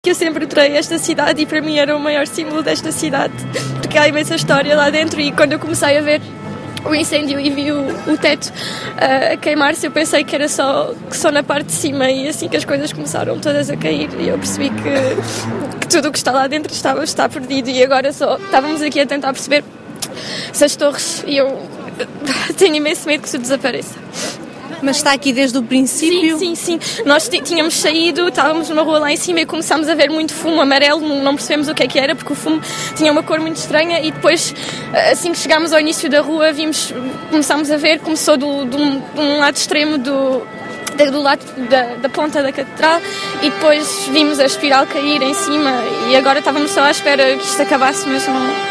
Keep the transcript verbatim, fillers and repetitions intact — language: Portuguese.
que eu sempre adorei esta cidade e para mim era o maior símbolo desta cidade, porque há imensa história lá dentro e quando eu comecei a ver o incêndio e vi o, o teto uh, a queimar-se, eu pensei que era só, que só na parte de cima e assim que as coisas começaram todas a cair e eu percebi que, que tudo o que está lá dentro estava, está perdido e agora só estávamos aqui a tentar perceber se as torres e eu tenho imenso medo que isso desapareça. Mas está aqui desde o princípio? Sim, sim, sim. Nós t- tínhamos saído, estávamos numa rua lá em cima e começámos a ver muito fumo amarelo, não percebemos o que é que era, porque o fumo tinha uma cor muito estranha e depois, assim que chegámos ao início da rua, vimos, começámos a ver, começou do, do, de um lado extremo do, do lado da, da ponta da catedral e depois vimos a espiral cair em cima e agora estávamos só à espera que isto acabasse, mas não...